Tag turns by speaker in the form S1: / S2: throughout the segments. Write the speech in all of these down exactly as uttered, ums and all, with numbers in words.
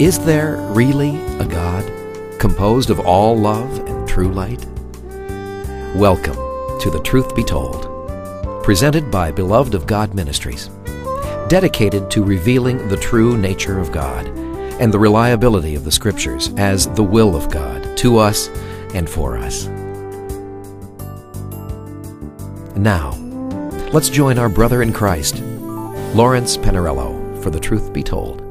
S1: Is there really a God composed of all love and true light? Welcome to The Truth Be Told, presented by Beloved of God Ministries, dedicated to revealing the true nature of God and the reliability of the Scriptures as the will of God to us and for us. Now, let's join our brother in Christ, Lawrence Pennarello, for The Truth Be Told.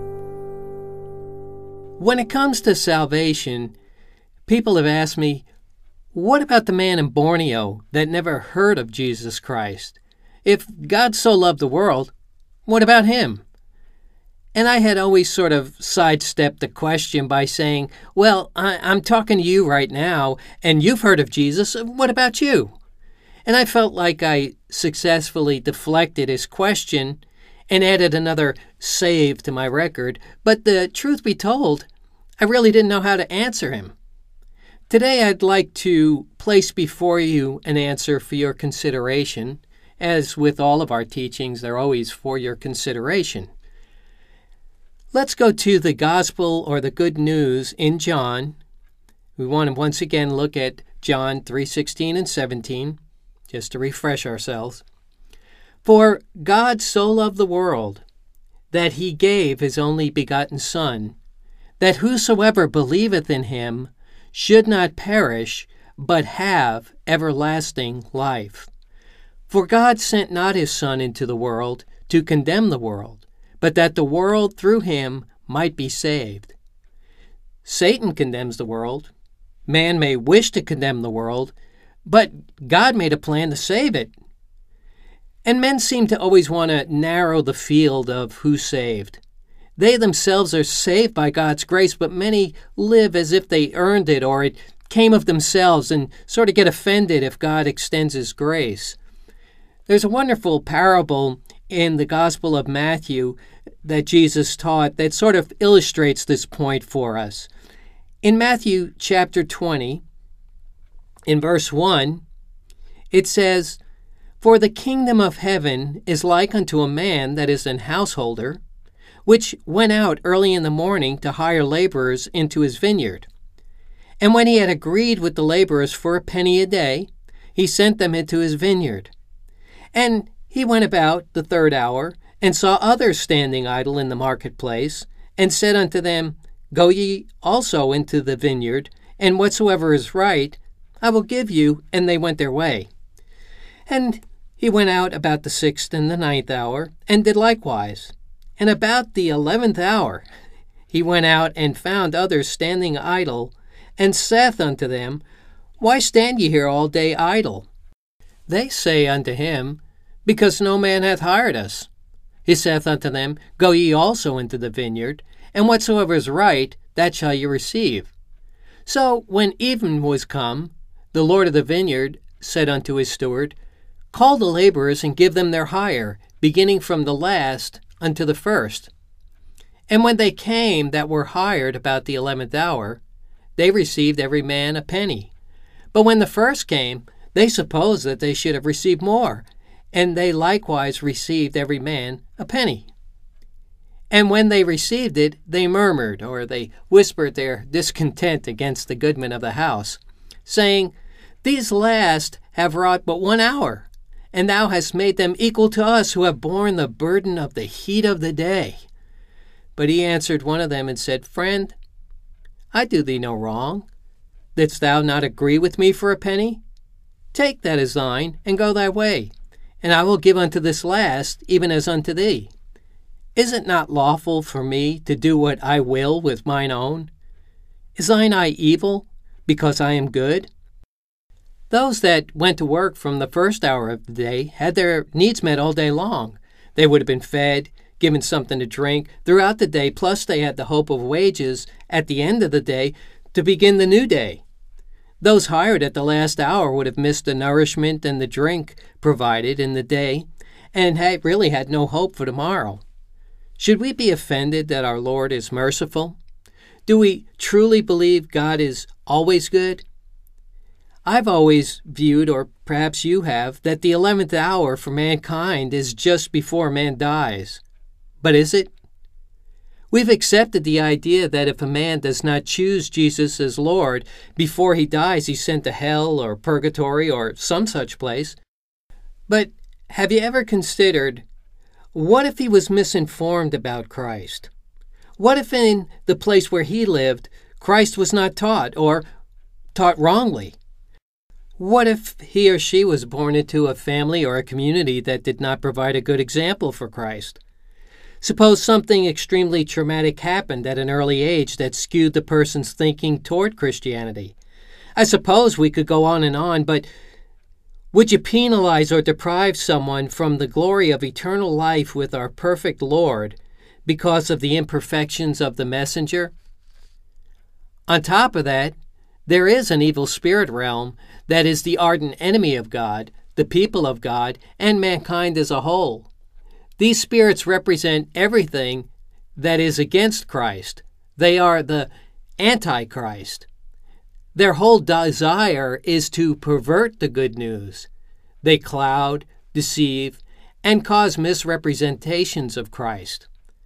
S2: When it comes to salvation, people have asked me, what about the man in Borneo that never heard of Jesus Christ? If God so loved the world, what about him? And I had always sort of sidestepped the question by saying, well, I, I'm talking to you right now, and you've heard of Jesus. What about you? And I felt like I successfully deflected his question and added another save to my record. But the truth be told, I really didn't know how to answer him. Today I'd like to place before you an answer for your consideration. As with all of our teachings, they're always for your consideration. Let's go to the gospel or the good news in John. We want to once again look at John three sixteen and seventeen, just to refresh ourselves. For God so loved the world, that he gave his only begotten Son, that whosoever believeth in him should not perish, but have everlasting life. For God sent not his Son into the world to condemn the world, but that the world through him might be saved. Satan condemns the world. Man may wish to condemn the world, but God made a plan to save it. And men seem to always want to narrow the field of who's saved. They themselves are saved by God's grace, but many live as if they earned it or it came of themselves and sort of get offended if God extends his grace. There's a wonderful parable in the Gospel of Matthew that Jesus taught that sort of illustrates this point for us. In Matthew chapter twenty, in verse one, it says, For the kingdom of heaven is like unto a man that is an householder, which went out early in the morning to hire laborers into his vineyard. And when he had agreed with the laborers for a penny a day, he sent them into his vineyard. And he went about the third hour, and saw others standing idle in the marketplace, and said unto them, Go ye also into the vineyard, and whatsoever is right, I will give you. And they went their way. And he went out about the sixth and the ninth hour, and did likewise. And about the eleventh hour he went out and found others standing idle, and saith unto them, Why stand ye here all day idle? They say unto him, Because no man hath hired us. He saith unto them, Go ye also into the vineyard, and whatsoever is right, that shall ye receive. So when even was come, the Lord of the vineyard said unto his steward, Call the laborers and give them their hire, beginning from the last unto the first. And when they came that were hired about the eleventh hour, they received every man a penny. But when the first came, they supposed that they should have received more, and they likewise received every man a penny. And when they received it, they murmured, or they whispered their discontent against the goodman of the house, saying, These last have wrought but one hour, and thou hast made them equal to us who have borne the burden of the heat of the day. But he answered one of them and said, Friend, I do thee no wrong. Didst thou not agree with me for a penny? Take that as thine, and go thy way, and I will give unto this last, even as unto thee. Is it not lawful for me to do what I will with mine own? Is thine eye evil, because I am good? Those that went to work from the first hour of the day had their needs met all day long. They would have been fed, given something to drink throughout the day, plus they had the hope of wages at the end of the day to begin the new day. Those hired at the last hour would have missed the nourishment and the drink provided in the day and had really had no hope for tomorrow. Should we be offended that our Lord is merciful? Do we truly believe God is always good? I've always viewed, or perhaps you have, that the eleventh hour for mankind is just before man dies. But is it? We've accepted the idea that if a man does not choose Jesus as Lord before he dies, he's sent to hell or purgatory or some such place. But have you ever considered, what if he was misinformed about Christ? What if in the place where he lived, Christ was not taught or taught wrongly? What if he or she was born into a family or a community that did not provide a good example for Christ? Suppose something extremely traumatic happened at an early age that skewed the person's thinking toward Christianity. I suppose we could go on and on, but would you penalize or deprive someone from the glory of eternal life with our perfect Lord because of the imperfections of the messenger? On top of that, there is an evil spirit realm that is the ardent enemy of God, the people of God, and mankind as a whole. These spirits represent everything that is against Christ. They are the Antichrist. Their whole desire is to pervert the good news. They cloud, deceive, and cause misrepresentations of Christ.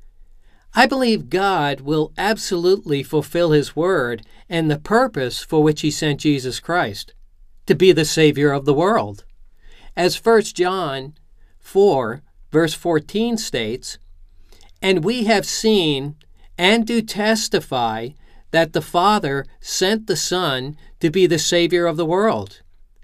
S2: I believe God will absolutely fulfill His word and the purpose for which He sent Jesus Christ, to be the Savior of the world. As First John four, verse fourteen states, "And we have seen and do testify that the Father sent the Son to be the Savior of the world."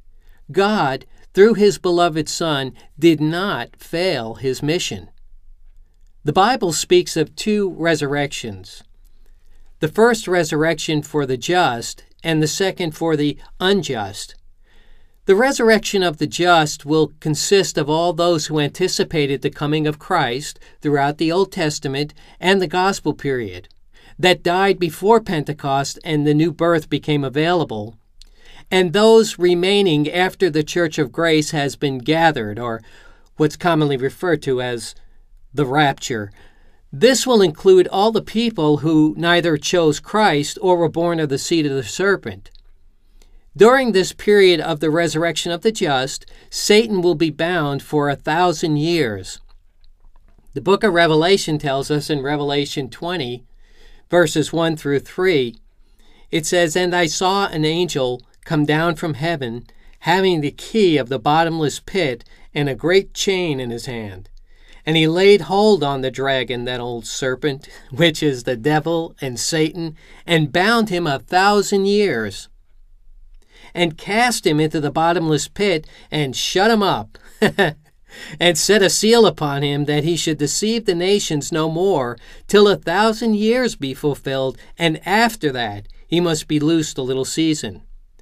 S2: God, through His beloved Son, did not fail His mission. The Bible speaks of two resurrections. The first resurrection for the just, and the second for the unjust. The resurrection of the just will consist of all those who anticipated the coming of Christ throughout the Old Testament and the Gospel period, that died before Pentecost and the new birth became available, and those remaining after the Church of Grace has been gathered, or what's commonly referred to as the rapture. This will include all the people who neither chose Christ or were born of the seed of the serpent. During this period of the resurrection of the just, Satan will be bound for a thousand years. The book of Revelation tells us in Revelation twenty, verses one through three, it says, "And I saw an angel come down from heaven, having the key of the bottomless pit and a great chain in his hand. And he laid hold on the dragon, that old serpent, which is the devil and Satan, and bound him a thousand years, and cast him into the bottomless pit, and shut him up, and set a seal upon him, that he should deceive the nations no more, till a thousand years be fulfilled, and after that he must be loosed a little season."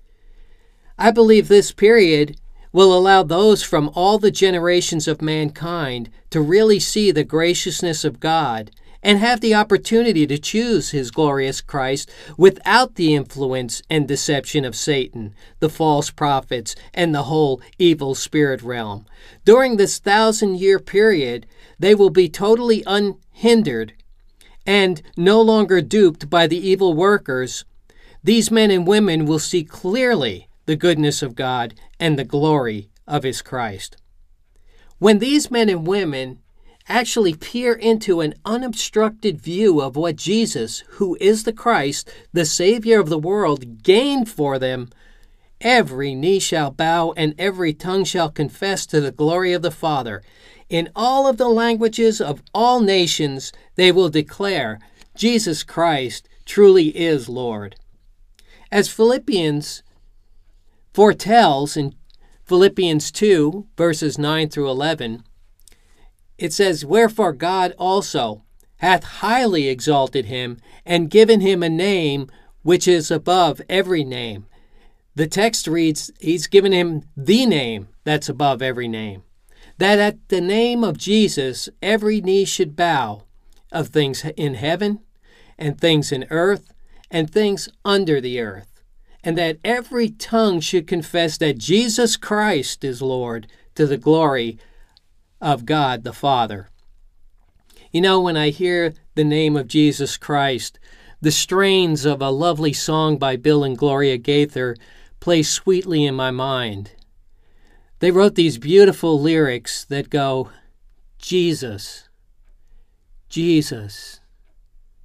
S2: I believe this period will allow those from all the generations of mankind to really see the graciousness of God and have the opportunity to choose His glorious Christ without the influence and deception of Satan, the false prophets, and the whole evil spirit realm. During this thousand-year period, they will be totally unhindered and no longer duped by the evil workers. These men and women will see clearly the goodness of God and the glory of His Christ. When these men and women actually peer into an unobstructed view of what Jesus, who is the Christ, the Savior of the world, gained for them, every knee shall bow and every tongue shall confess to the glory of the Father. In all of the languages of all nations, they will declare, Jesus Christ truly is Lord. As Philippians foretells in Philippians two, verses nine through eleven, it says, "Wherefore God also hath highly exalted him, and given him a name which is above every name." The text reads, He's given him the name that's above every name, that at the name of Jesus every knee should bow, of things in heaven, and things in earth, and things under the earth, and that every tongue should confess that Jesus Christ is Lord, to the glory of God the Father. You know, when I hear the name of Jesus Christ, the strains of a lovely song by Bill and Gloria Gaither play sweetly in my mind. They wrote these beautiful lyrics that go, Jesus, Jesus,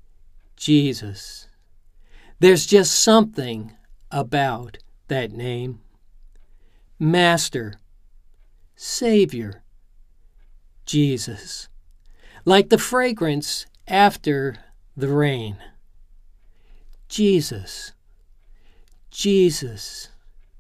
S2: Jesus. There's just something about that name. Master, Savior, Jesus. Like the fragrance after the rain. Jesus, Jesus,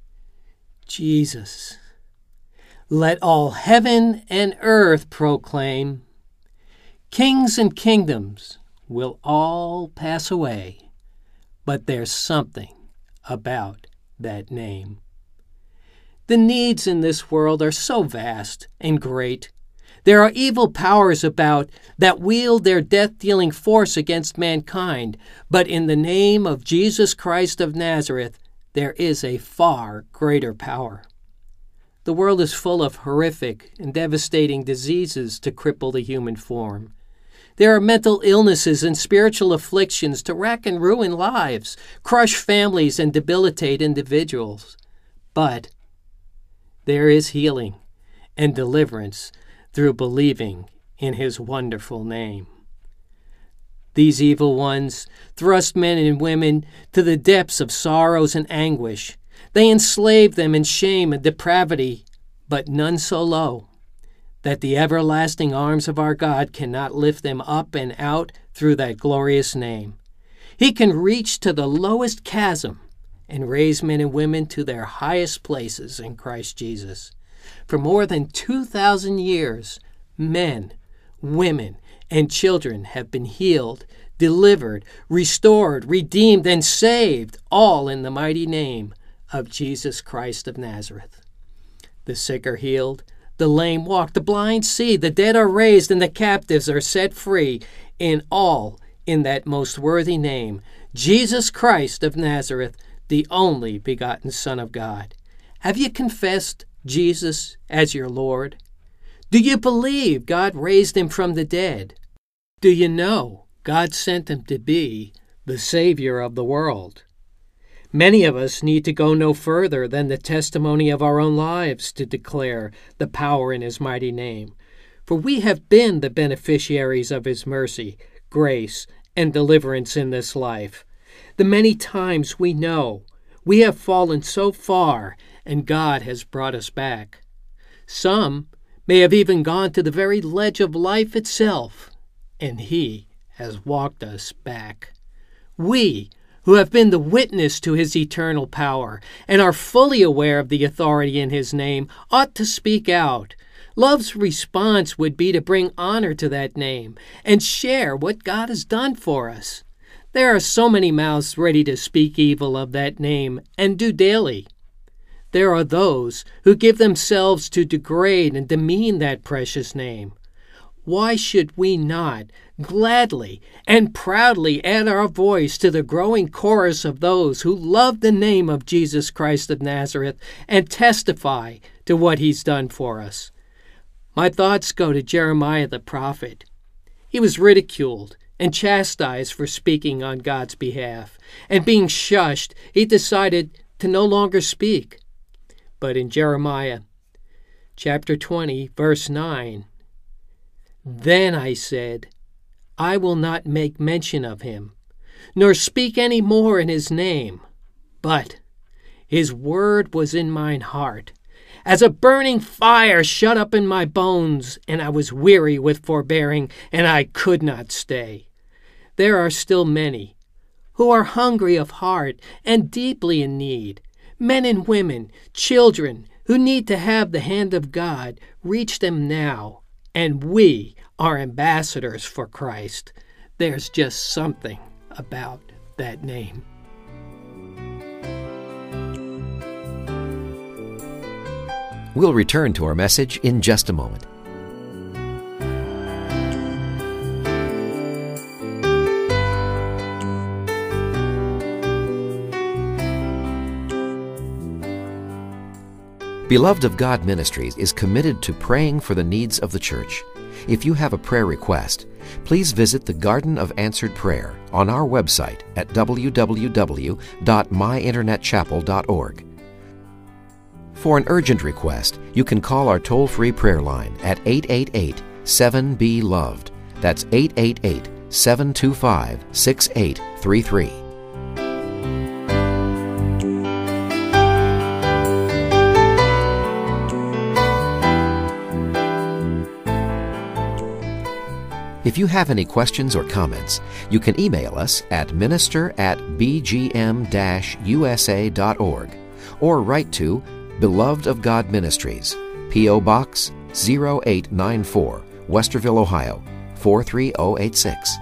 S2: Jesus. Let all heaven and earth proclaim, kings and kingdoms will all pass away, but there's something about that name. The needs in this world are so vast and great. There are evil powers about that wield their death-dealing force against mankind, but in the name of Jesus Christ of Nazareth, there is a far greater power. The world is full of horrific and devastating diseases to cripple the human form. There are mental illnesses and spiritual afflictions to rack and ruin lives, crush families, and debilitate individuals. But there is healing and deliverance through believing in His wonderful name. These evil ones thrust men and women to the depths of sorrows and anguish. They enslave them in shame and depravity, but none so low that the everlasting arms of our God cannot lift them up and out through that glorious name. He can reach to the lowest chasm and raise men and women to their highest places in Christ Jesus. For more than two thousand years, men, women, and children have been healed, delivered, restored, redeemed, and saved, all in the mighty name of Jesus Christ of Nazareth. The sick are healed, the lame walk, the blind see, the dead are raised, and the captives are set free, in all in that most worthy name, Jesus Christ of Nazareth, the only begotten Son of God. Have you confessed Jesus as your Lord? Do you believe God raised Him from the dead? Do you know God sent Him to be the Savior of the world? Many of us need to go no further than the testimony of our own lives to declare the power in His mighty name, for we have been the beneficiaries of His mercy, grace, and deliverance in this life. The many times we know we have fallen so far and God has brought us back. Some may have even gone to the very ledge of life itself, and He has walked us back. We, who have been the witness to His eternal power and are fully aware of the authority in His name, ought to speak out. Love's response would be to bring honor to that name and share what God has done for us. There are so many mouths ready to speak evil of that name, and do daily. There are those who give themselves to degrade and demean that precious name. Why should we not gladly and proudly add our voice to the growing chorus of those who love the name of Jesus Christ of Nazareth and testify to what He's done for us? My thoughts go to Jeremiah the prophet. He was ridiculed and chastised for speaking on God's behalf, and being shushed, he decided to no longer speak. But in Jeremiah chapter twenty, verse nine, "Then I said, I will not make mention of him, nor speak any more in his name. But his word was in mine heart, as a burning fire shut up in my bones, and I was weary with forbearing, and I could not stay." There are still many who are hungry of heart and deeply in need. Men and women, children who need to have the hand of God reach them now, and we are ambassadors for Christ. There's just something about that name.
S1: We'll return to our message in just a moment. Beloved of God Ministries is committed to praying for the needs of the church. If you have a prayer request, please visit the Garden of Answered Prayer on our website at w w w dot my internet chapel dot org. For an urgent request, you can call our toll-free prayer line at eight eight eight, seven B, loved. That's eight eight eight, seven two five, six eight three three. If you have any questions or comments, you can email us at minister at b g m dash u s a dot org or write to Beloved of God Ministries, P O. Box zero eight nine four, Westerville, Ohio, four three zero eight six.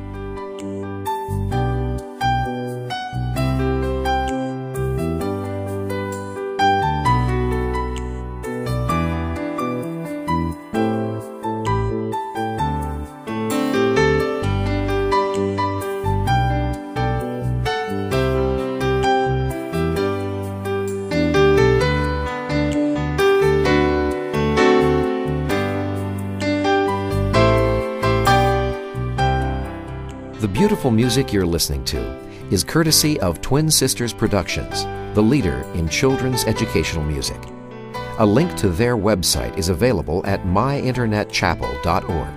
S1: The beautiful music you're listening to is courtesy of Twin Sisters Productions, the leader in children's educational music. A link to their website is available at my internet chapel dot org.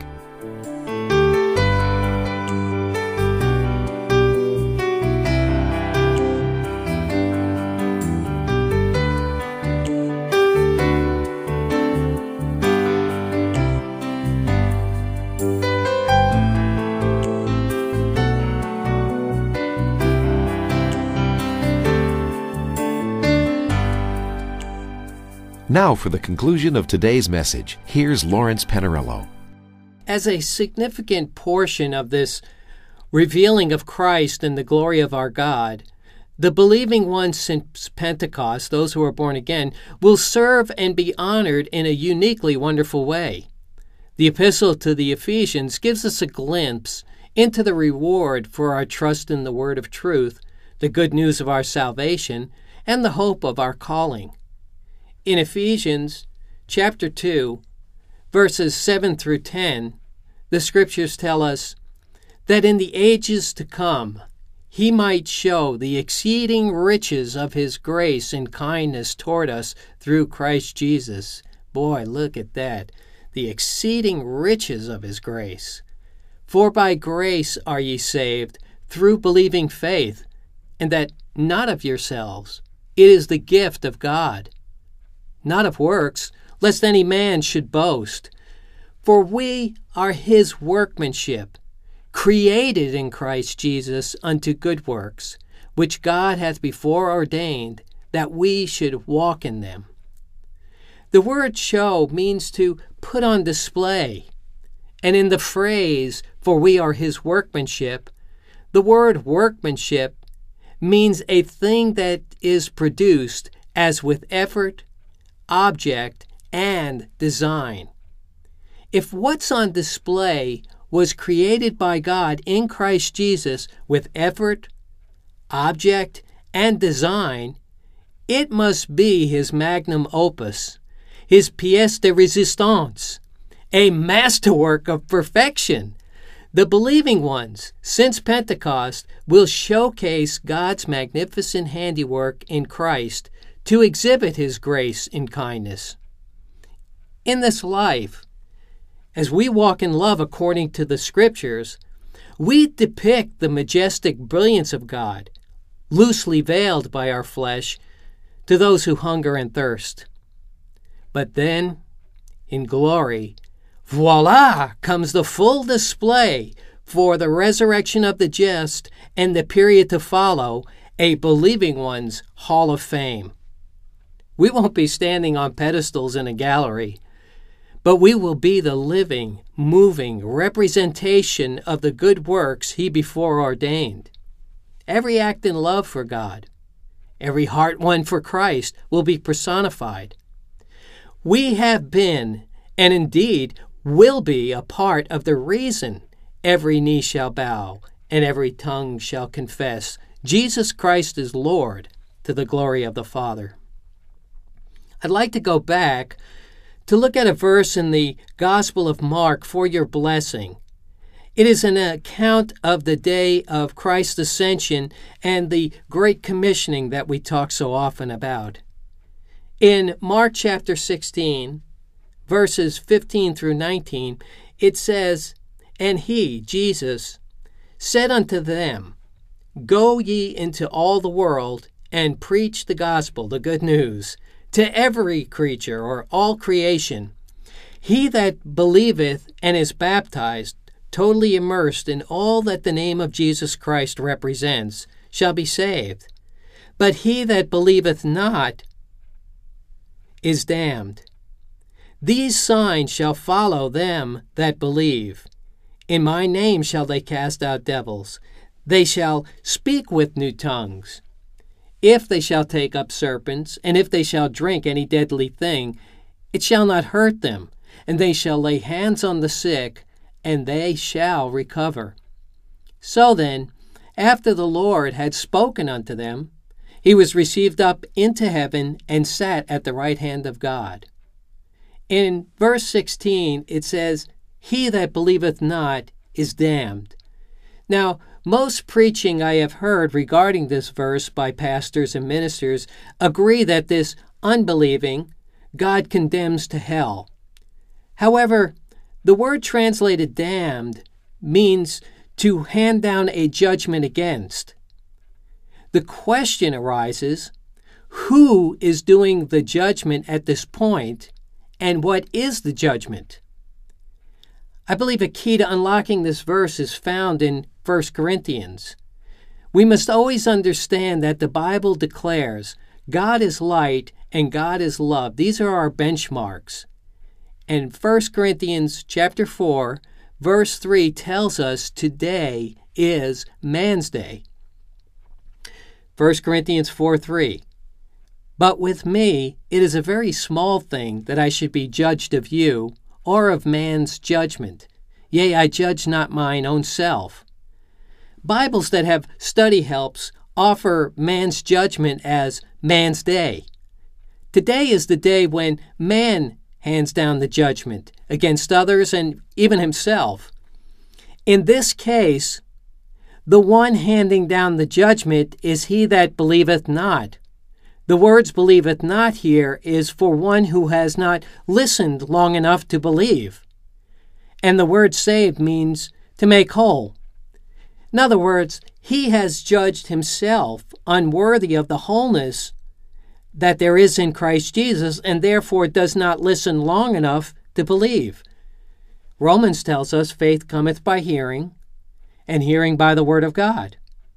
S1: Now for the conclusion of today's message, here's Lawrence Pennarello.
S2: As a significant portion of this revealing of Christ and the glory of our God, the believing ones since Pentecost, those who are born again, will serve and be honored in a uniquely wonderful way. The epistle to the Ephesians gives us a glimpse into the reward for our trust in the word of truth, the good news of our salvation, and the hope of our calling. In Ephesians chapter two, verses seven through ten, the Scriptures tell us that in the ages to come he might show the exceeding riches of his grace and kindness toward us through Christ Jesus. Boy, look at that. The exceeding riches of his grace. For by grace are ye saved through believing faith, and that not of yourselves. It is the gift of God, not of works, lest any man should boast. For we are his workmanship, created in Christ Jesus unto good works, which God hath before ordained that we should walk in them. The word show means to put on display, and in the phrase, for we are his workmanship, the word workmanship means a thing that is produced as with effort, object, and design. If what's on display was created by God in Christ Jesus with effort, object, and design, it must be his magnum opus, his pièce de résistance, a masterwork of perfection. The believing ones, since Pentecost, will showcase God's magnificent handiwork in Christ to exhibit his grace and kindness. In this life, as we walk in love according to the Scriptures, we depict the majestic brilliance of God, loosely veiled by our flesh, to those who hunger and thirst. But then, in glory, voila, comes the full display for the resurrection of the just and the period to follow, a believing one's hall of fame. We won't be standing on pedestals in a gallery, but we will be the living, moving representation of the good works he before ordained. Every act in love for God, every heart won for Christ will be personified. We have been, and indeed will be, a part of the reason every knee shall bow and every tongue shall confess Jesus Christ is Lord, to the glory of the Father. I'd like to go back to look at a verse in the Gospel of Mark for your blessing. It is an account of the day of Christ's ascension and the great commissioning that we talk so often about. In Mark chapter sixteen, verses fifteen through nineteen, it says, "And he, Jesus, said unto them, Go ye into all the world, and preach the gospel, the good news, to every creature or all creation. He that believeth and is baptized, totally immersed in all that the name of Jesus Christ represents, shall be saved. But he that believeth not is damned. These signs shall follow them that believe. In my name shall they cast out devils. They shall speak with new tongues. If they shall take up serpents, and if they shall drink any deadly thing, it shall not hurt them. And they shall lay hands on the sick, and they shall recover. So then, after the Lord had spoken unto them, he was received up into heaven and sat at the right hand of God. In verse sixteen, it says, He that believeth not is damned. Now, most preaching I have heard regarding this verse by pastors and ministers agree that this unbelieving God condemns to hell. However, the word translated damned means to hand down a judgment against. The question arises, who is doing the judgment at this point, and what is the judgment? I believe a key to unlocking this verse is found in First Corinthians. We must always understand that the Bible declares God is light and God is love. These are our benchmarks. And First Corinthians chapter four, verse three tells us today is man's day. First Corinthians four three. But with me it is a very small thing that I should be judged of you, or of man's judgment. Yea, I judge not mine own self. Bibles that have study helps offer man's judgment as man's day. Today is the day when man hands down the judgment against others and even himself. In this case, the one handing down the judgment is he that believeth not. The words believeth not here is for one who has not listened long enough to believe. And the word saved means to make whole. In other words, he has judged himself unworthy of the wholeness that there is in Christ Jesus, and therefore does not listen long enough to believe. Romans tells us faith cometh by hearing, and hearing by the word of God.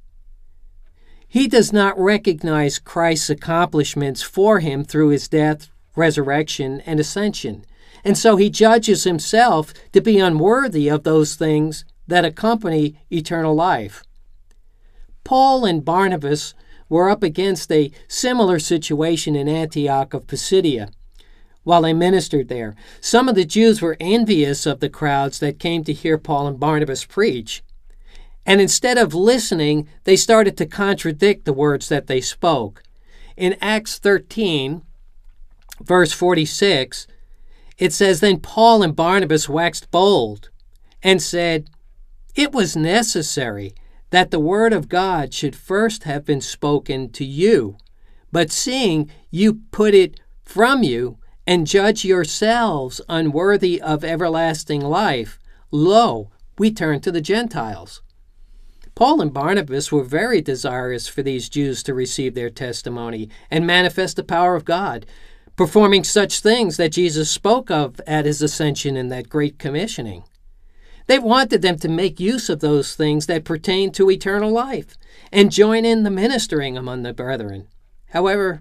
S2: He does not recognize Christ's accomplishments for him through his death, resurrection, and ascension, and so he judges himself to be unworthy of those things that accompany eternal life. Paul and Barnabas were up against a similar situation in Antioch of Pisidia while they ministered there. Some of the Jews were envious of the crowds that came to hear Paul and Barnabas preach. And instead of listening, they started to contradict the words that they spoke. In Acts thirteen, verse forty-six, it says, Then Paul and Barnabas waxed bold and said, It was necessary that the word of God should first have been spoken to you. But seeing you put it from you, and judge yourselves unworthy of everlasting life, lo, we turn to the Gentiles. Paul and Barnabas were very desirous for these Jews to receive their testimony and manifest the power of God, performing such things that Jesus spoke of at his ascension in that great commissioning. They wanted them to make use of those things that pertain to eternal life and join in the ministering among the brethren. However,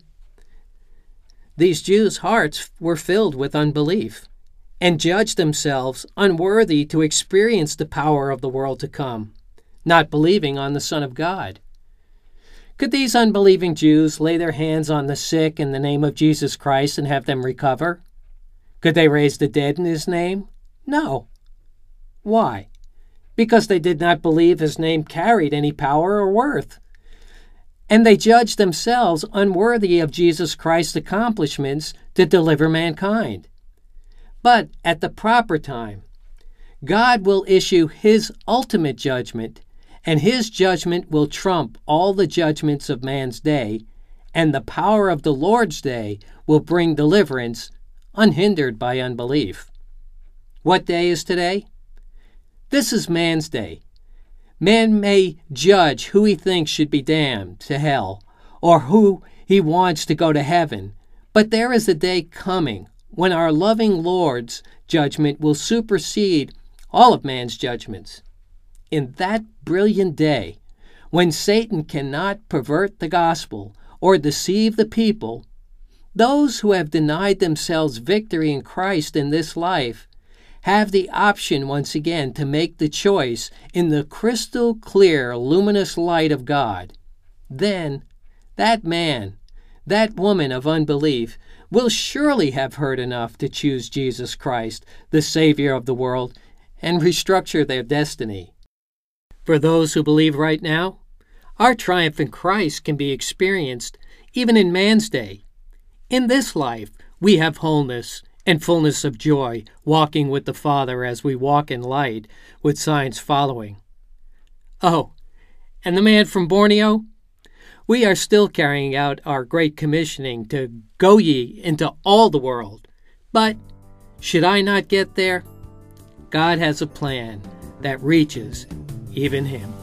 S2: these Jews' hearts were filled with unbelief and judged themselves unworthy to experience the power of the world to come, not believing on the Son of God. Could these unbelieving Jews lay their hands on the sick in the name of Jesus Christ and have them recover? Could they raise the dead in his name? No. Why? Because they did not believe his name carried any power or worth. And they judged themselves unworthy of Jesus Christ's accomplishments to deliver mankind. But at the proper time, God will issue his ultimate judgment, and his judgment will trump all the judgments of man's day, and the power of the Lord's day will bring deliverance unhindered by unbelief. What day is today? This is man's day. Man may judge who he thinks should be damned to hell or who he wants to go to heaven, but there is a day coming when our loving Lord's judgment will supersede all of man's judgments. In that brilliant day, when Satan cannot pervert the gospel or deceive the people, those who have denied themselves victory in Christ in this life have the option once again to make the choice in the crystal clear, luminous light of God. Then, that man, that woman of unbelief, will surely have heard enough to choose Jesus Christ, the Savior of the world, and restructure their destiny. For those who believe right now, our triumph in Christ can be experienced even in man's day. In this life, we have wholeness and fullness of joy, walking with the Father as we walk in light, with signs following. Oh, and the man from Borneo? We are still carrying out our great commissioning to go ye into all the world. But should I not get there, God has a plan that reaches even him.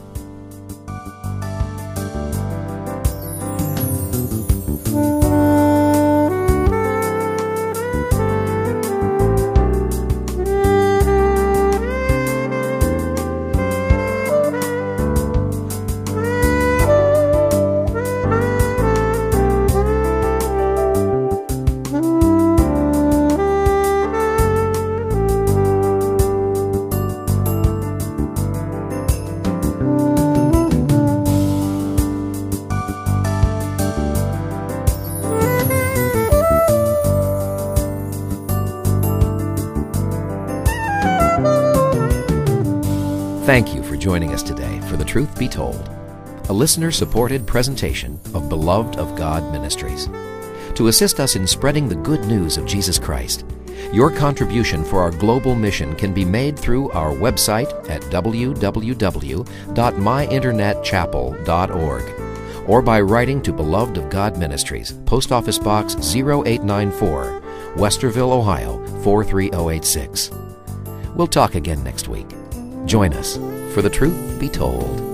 S1: Thank you for joining us today for The Truth Be Told, a listener-supported presentation of Beloved of God Ministries. To assist us in spreading the good news of Jesus Christ, your contribution for our global mission can be made through our website at w w w dot my internet chapel dot org or by writing to Beloved of God Ministries, Post Office Box zero eight nine four, Westerville, Ohio four three zero eight six. We'll talk again next week. Join us for The Truth Be Told.